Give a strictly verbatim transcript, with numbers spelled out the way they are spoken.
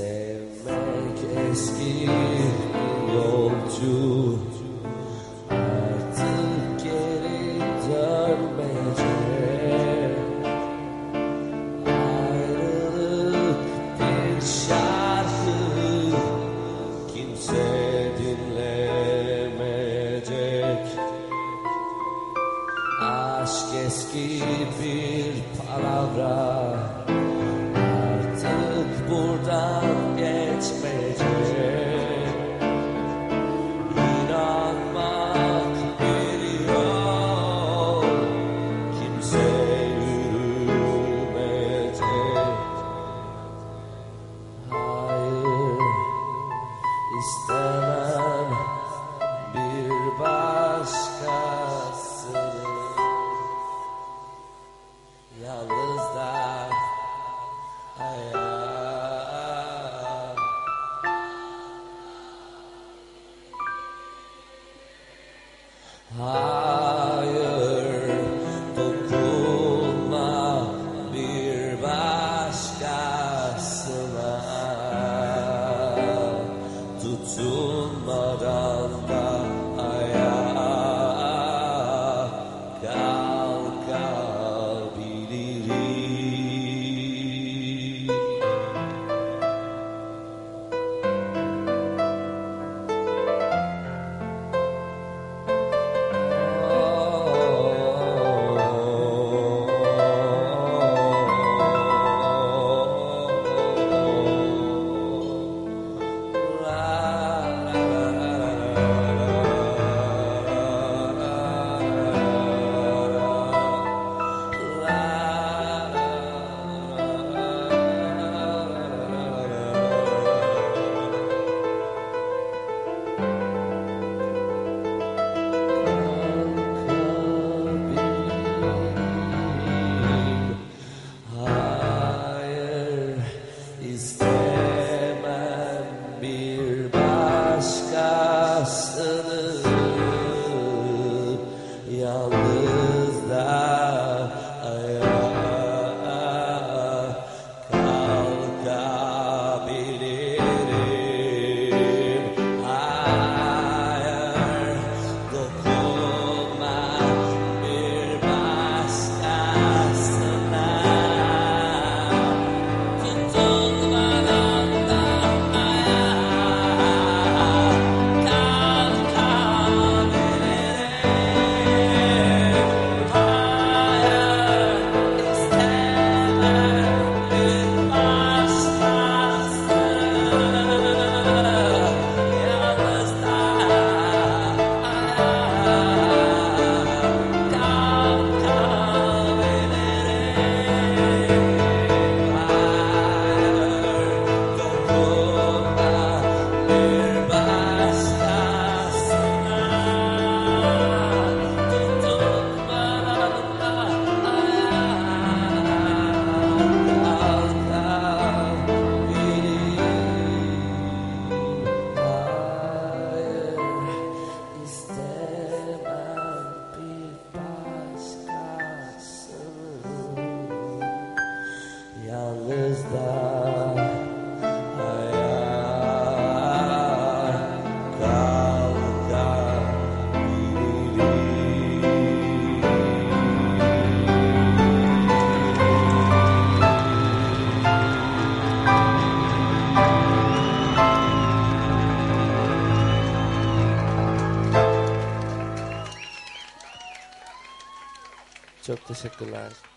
Sevmek eski bir yolcu, artık geri dönmeyecek. Ayrılık bir şarkı, kimse dinlemeyecek. Aşk eski bir palavra, artık buradan geçmeyecek. İnanmak bir yol, kimse yürümeyecek. Hayır, istemem bir başkasını. Yalnız da hayal. Hayır, dokunma bir başkasına. Tutunmadan da ayağa kalkabilirim. İstemem bir başkasını, yalnız da ayağa kalkabilirim. Hayır, dokunma bir başkasına. Yalnız da ayağa kalkabilirim. Çok teşekkürler.